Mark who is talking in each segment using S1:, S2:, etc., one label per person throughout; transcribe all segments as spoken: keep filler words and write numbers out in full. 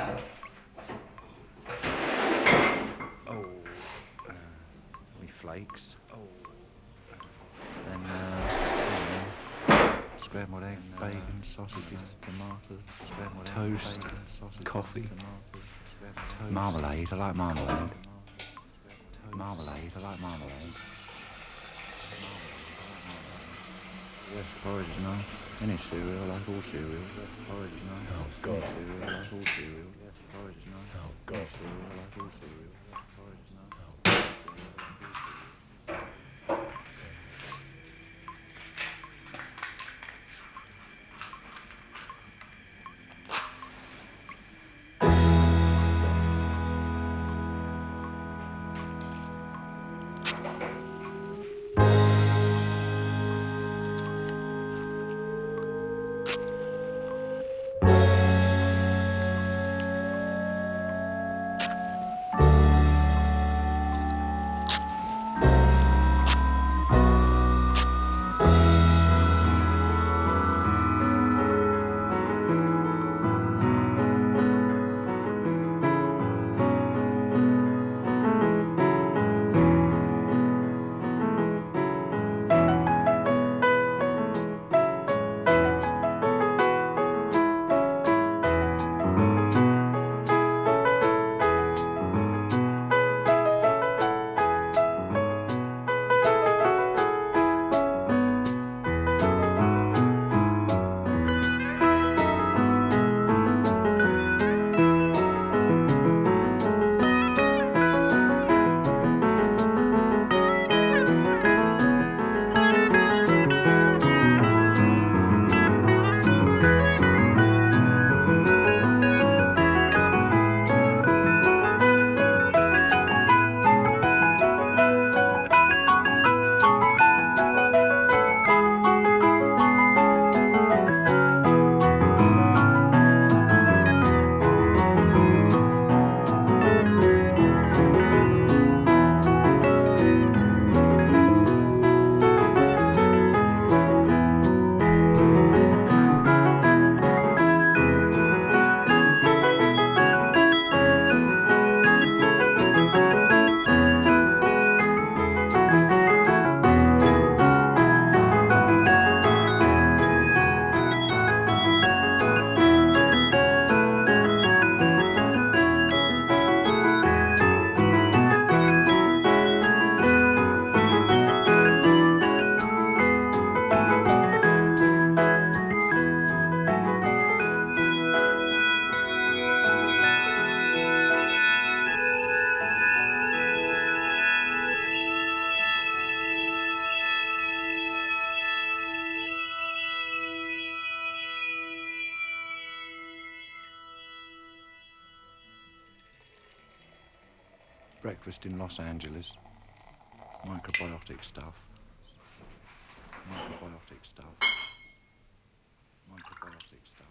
S1: Oh, uh, we flakes. Oh, uh, then uh, scrambled egg, uh, bacon, sausages, tomatoes, scrambled toast, egg, bacon, sausages, coffee, tomatoes, toast, marmalade. I like marmalade. Marmalade. I like marmalade. Yes, porridge is nice. Any cereal, I like all cereal. Yes, porridge is nice. Oh, God. Any cereal, I like all cereal. Yes, porridge is nice. Oh, God. Any cereal, I like all cereal. Yes, porridge is nice. Oh, God. Any cereal, I like all cereal. Breakfast in Los Angeles. Microbiotic stuff. Microbiotic stuff. Microbiotic stuff.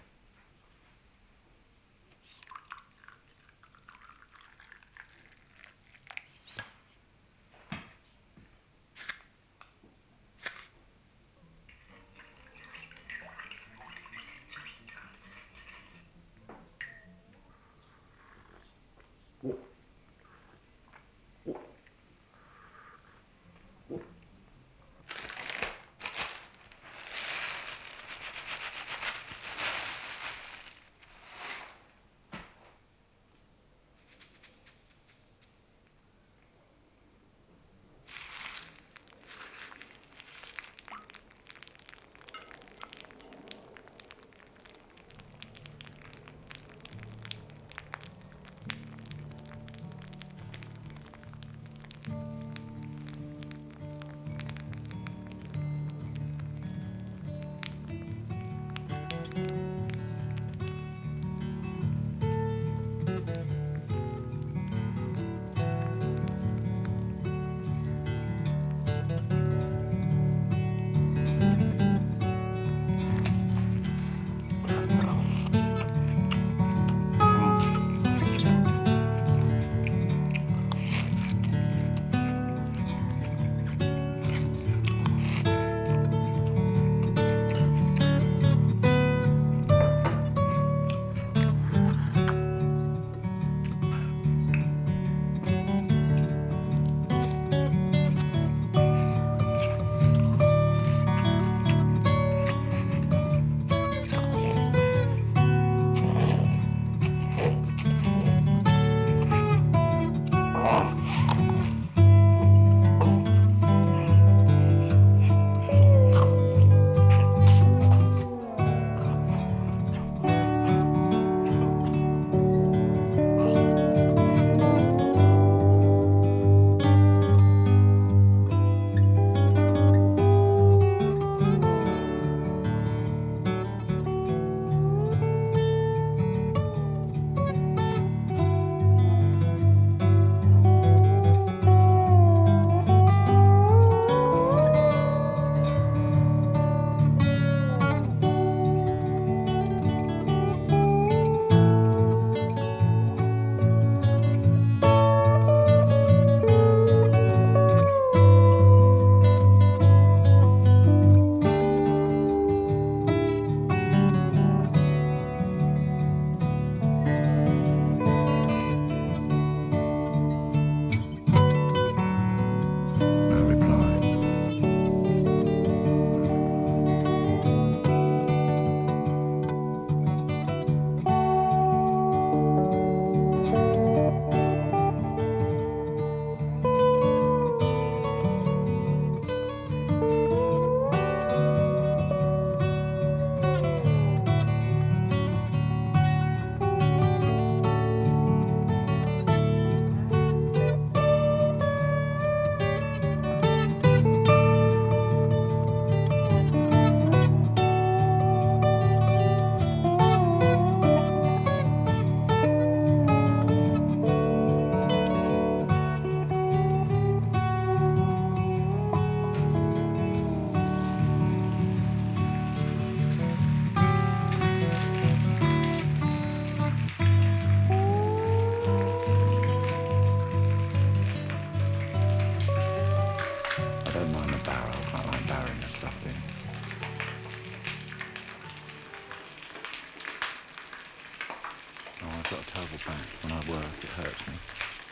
S1: terrible back. When I work, it hurts me.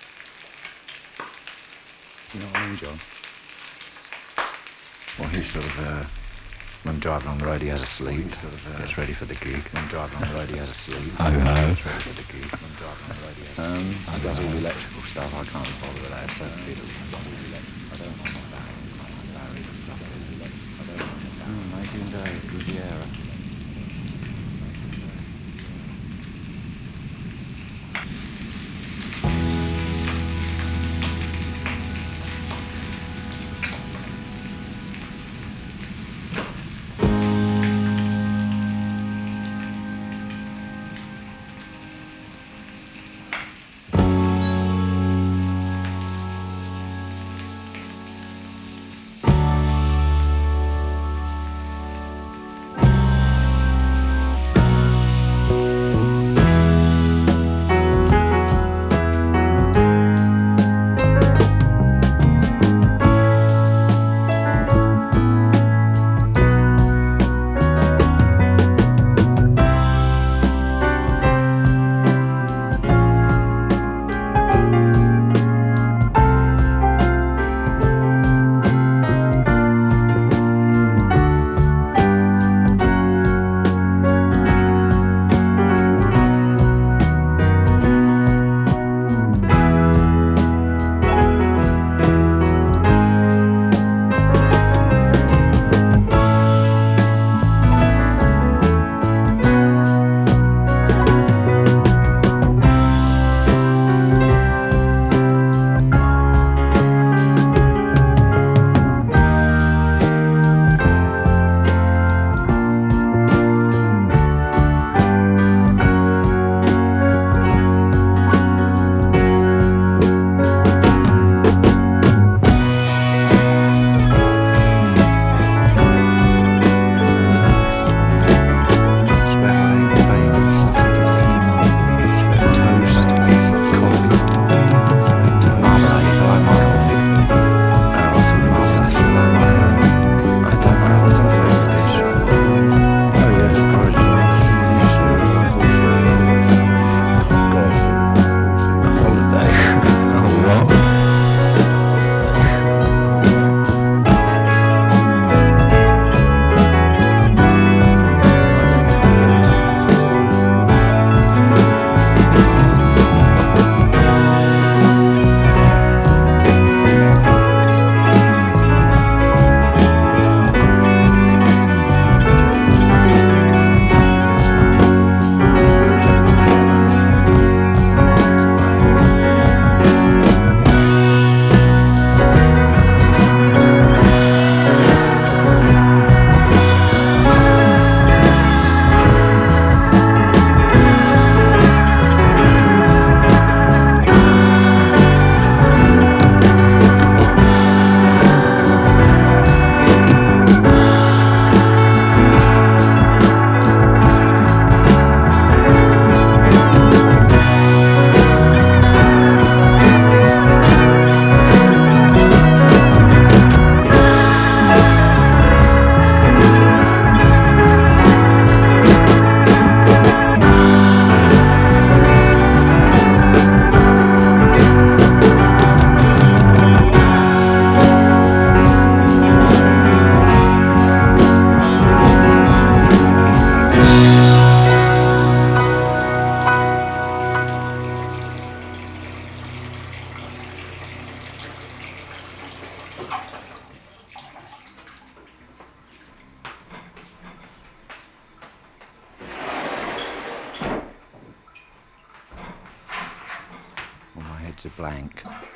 S1: You know what I mean, John? Well, he's sort of, uh, when driving on the road, he has a sleep. Well, sort of, uh, gets ready for the gig. When driving on the road, he has a sleep.
S2: Ho ho.
S1: Gets ready for the gig. When driving on the road, he has a sleep. Um, he does all the electrical stuff. I can't bother with that. So I don't know my barrier. My barrier and stuff. I don't know my barrier. Mm, Adrian Day, Riviera. It's a blank.